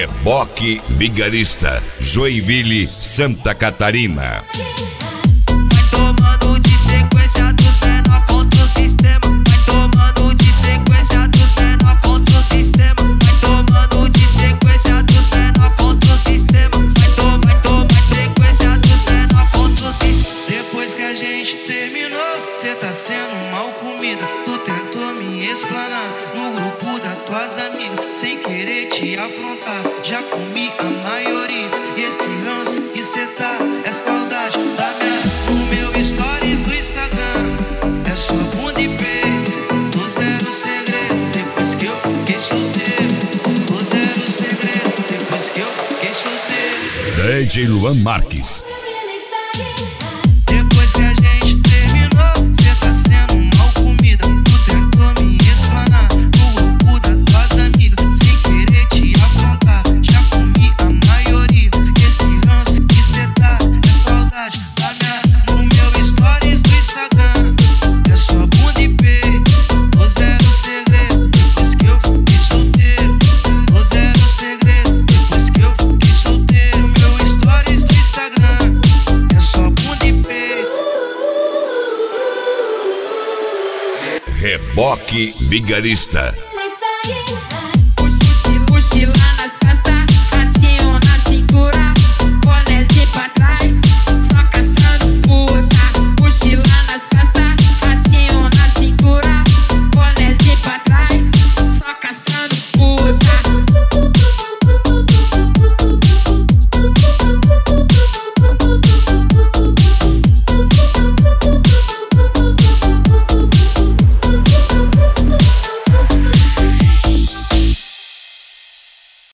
Reboque Vigarista, Joinville, Santa Catarina. Vai tomando de sequência dos menor contra o sistema. Vai tomando de sequência dos menor contra o sistema. Vai tomando de sequência dos menor contra o sistema. Vai tomar sequência dos menor contra o sistema. Depois que a gente terminou, cê tá sendo mal comida. Tu tentou me explanar no grupo das tuas amigas, sem querer te afrontar. Já comi a maioria. E esse ranço que cê tá é saudade da minha. No meu stories do Instagram é só bunda e peito. Tô zero segredo depois que eu fiquei solteiro. Tô zero segredo depois que eu fiquei solteiro. DJ Luan Marques. Depois que a gente terminou, cê tá sendo mal comida. Tu tentou me explanar no grupo das tuas amigas, sem querer te afrontar. Já comi a maioria. Esse ranço que cê tá é saudade da minha. No meu stories do Instagram é só bunda e peito. Tô zero segredo depois que eu fiquei solteiro. Tô zero segredo depois que eu fiquei solteiro. Meu stories do Instagram é só bunda e peito. Reboque Vigarista. Mochila